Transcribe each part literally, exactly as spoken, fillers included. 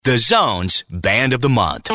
The Zone's Band of the Month.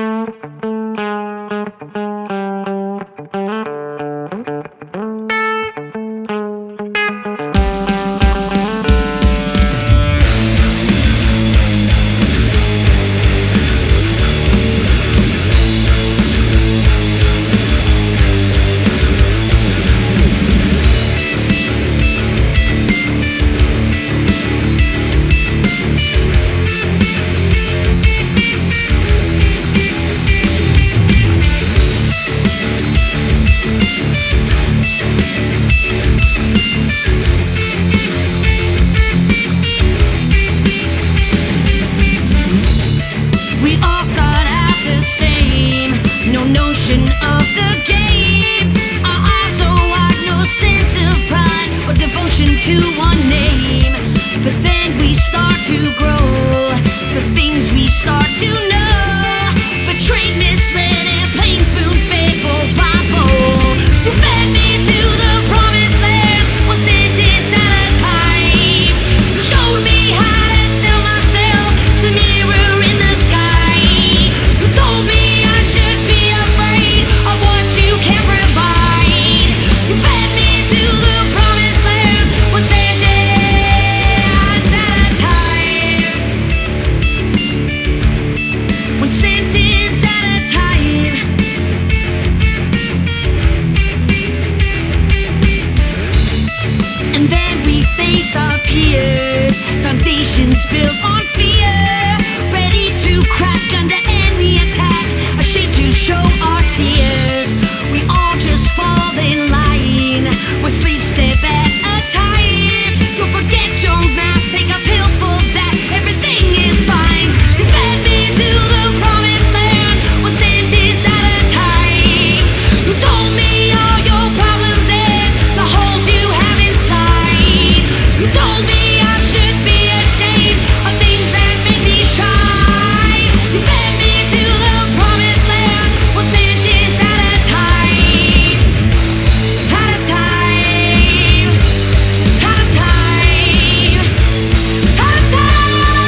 To one name, but then we start to grow. The things we start to know, betrayed, misled, and plain spoon-fed bowl by bowl. You fed me to the promised land, one sentence at a time. You showed me how to sell myself to the mirror in the sky. You told me I should be afraid of what you can provide. You fed me to the promised land, one sentence at a time. One sentence at a time. And then we face our peers, foundations built on fear, ready to crack under any attack, ashamed to show our tears. We all just fall in line, one sleep step at a time. Don't forget your mask, take a pill for that, everything is fine. You fed me to the promised land, one sentence at a time. You told me all your problems and the holes you have inside. You told me I should be ashamed of things that make me shine. You fed me to the promised land, one sentence at a time. At a time. At a time. At a time.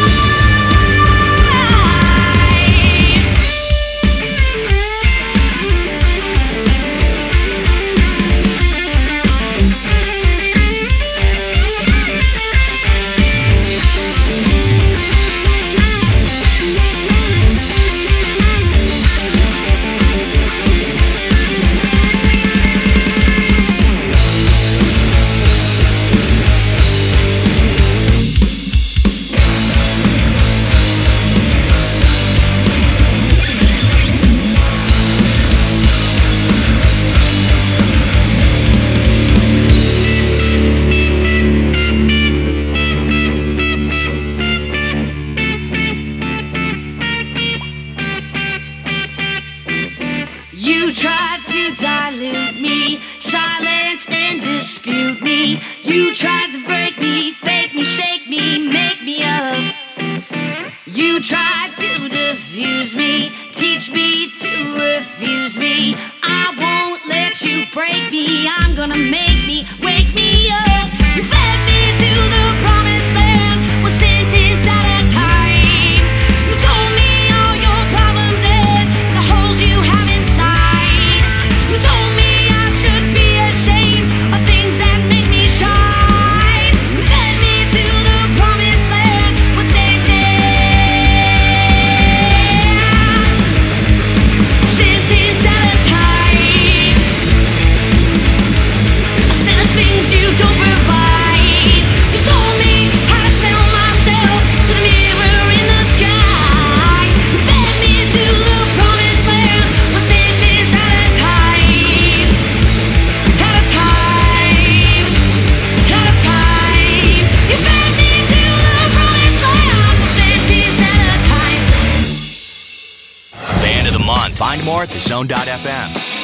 You tried to dilute me, silence and dispute me. You tried to break me, fake me, shake me, make me up. You tried to diffuse me, teach me to refuse me. I won't let you break me, I'm gonna make me, wake me up. You fed me to the promised land, one sentence at a time. You told me all your problems and the holes you have inside. You told me I should be ashamed of things that make me shine. You fed me to the promised land, one sentence, sentence at a time. I said the things you don't provide. You told me how to sell myself to the mirror in the sky. You fed me to the promised land, one sentence at a time. At a time. At a time. You fed me to the promised land, one sentence at a time. Band of the Month. Find more at the zone dot f m.